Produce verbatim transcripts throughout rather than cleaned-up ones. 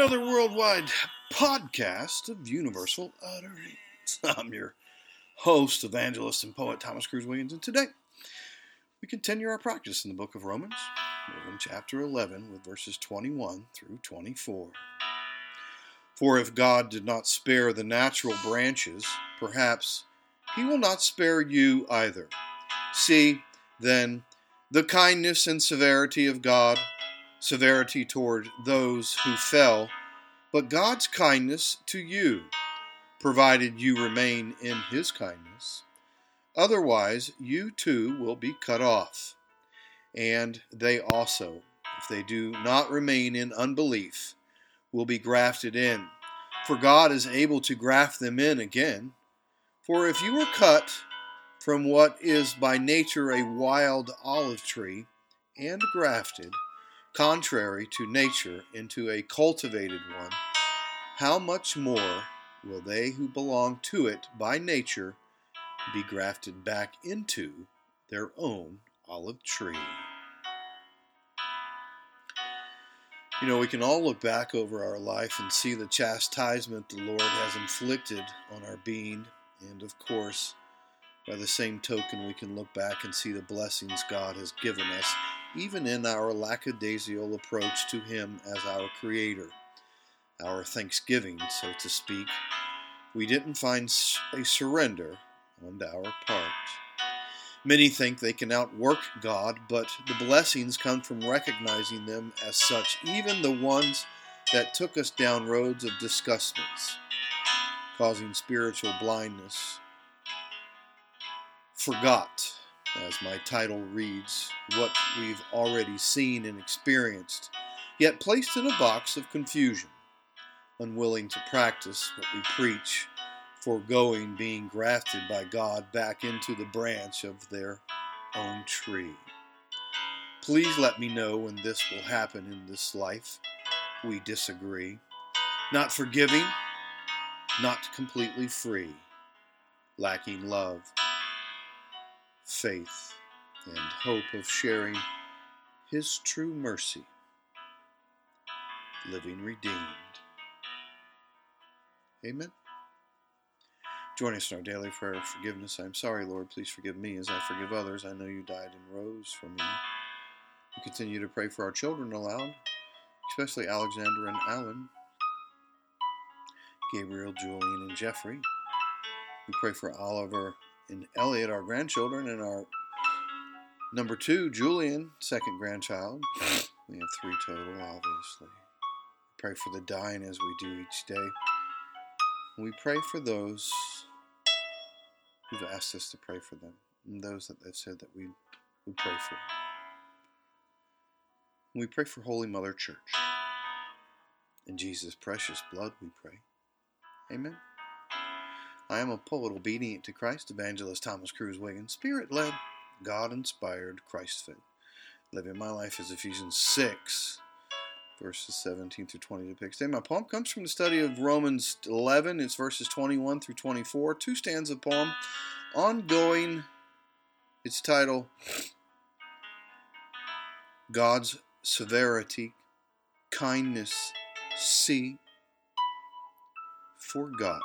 another worldwide podcast of Universal Utterings. I'm your host, evangelist, and poet Thomas Cruz Wiggins, and today we continue our practice in the book of Romans. We're in chapter eleven with verses twenty-one through twenty-four. For if God did not spare the natural branches, perhaps he will not spare you either. See, then, the kindness and severity of God, severity toward those who fell, but God's kindness to you, provided you remain in his kindness. Otherwise, you too will be cut off. And they also, if they do not remain in unbelief, will be grafted in. For God is able to graft them in again. For if you were cut from what is by nature a wild olive tree, and grafted, contrary to nature, into a cultivated one, how much more will they who belong to it by nature be grafted back into their own olive tree? You know, we can all look back over our life and see the chastisement the Lord has inflicted on our being, and of course, by the same token, we can look back and see the blessings God has given us, even in our lackadaisical approach to him as our Creator, our thanksgiving, so to speak. We didn't find a surrender on our part. Many think they can outwork God, but the blessings come from recognizing them as such, even the ones that took us down roads of disgustments, causing spiritual blindness. Forgot, as my title reads, what we've already seen and experienced, yet placed in a box of confusion, unwilling to practice what we preach, foregoing being grafted by God back into the branch of their own tree. Please let me know when this will happen in this life. We disagree. Not forgiving, not completely free, lacking love, faith, and hope of sharing his true mercy, living redeemed. Amen. Join us in our daily prayer of forgiveness. I am sorry, Lord, please forgive me as I forgive others. I know you died and rose for me. We continue to pray for our children aloud, especially Alexander and Alan, Gabriel, Julian, and Jeffrey. We pray for Oliver and Elliot, our grandchildren, and our number two, Julian, second grandchild. We have three total, obviously. We pray for the dying as we do each day. We pray for those who've asked us to pray for them, and those that they've said that we would pray for. We pray for Holy Mother Church. In Jesus' precious blood we pray. Amen. I am a poet obedient to Christ, evangelist Thomas Cruz Wiggins, spirit-led, God-inspired, Christ-fed. Living my life as Ephesians six, verses seventeen through twenty depicts. Today, my poem comes from the study of Romans eleven. It's verses twenty-one through twenty-four. Two stanza poem, ongoing. Its title, God's Severity, Kindness, See, Forgot.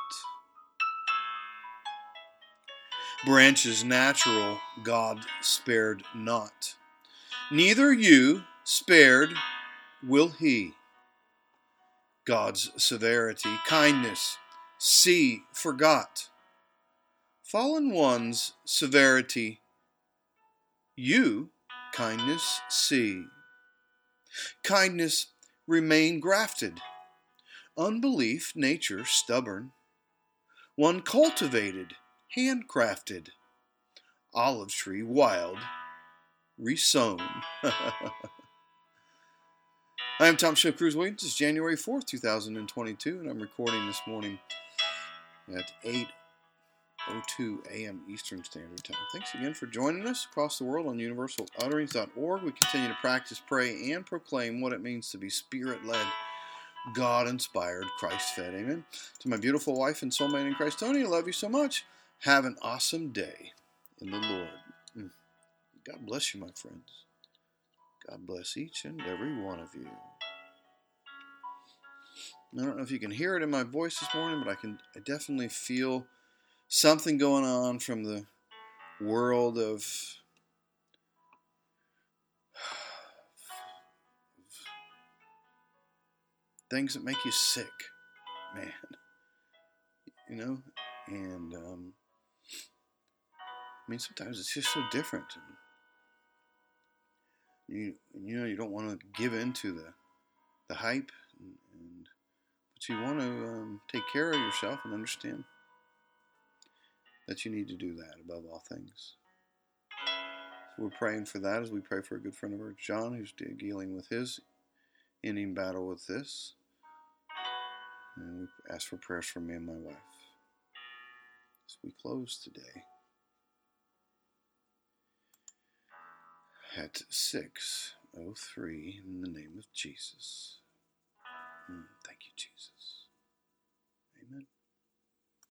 Branches natural, God spared not. Neither you spared will he. God's severity, kindness, see, forgot. Fallen one's severity, you, kindness, see. Kindness, remain grafted. Unbelief, nature, stubborn. One cultivated, handcrafted. Olive tree, wild, resown. I am Tom Show Cruz Wiggins. It's January fourth, two thousand twenty-two, and I'm recording this morning at eight oh two a.m. Eastern Standard Time. Thanks again for joining us across the world on universal utterings dot org. We continue to practice, pray, and proclaim what it means to be Spirit-led, God-inspired, Christ-fed. Amen. To my beautiful wife and soulmate in Christ, Tony, I love you so much. Have an awesome day in the Lord. God bless you, my friends. God bless each and every one of you. I don't know if you can hear it in my voice this morning, but I can. I definitely feel something going on from the world of things that make you sick, man. You know, and um, I mean, sometimes it's just so different. And you, you know, you don't want to give in to the the hype, and, and but you want to um, take care of yourself and understand that you need to do that above all things. So we're praying for that as we pray for a good friend of ours, John, who's dealing with his ending battle with this. And we ask for prayers for me and my wife as we close today at six oh three in the name of Jesus. Mm, thank you.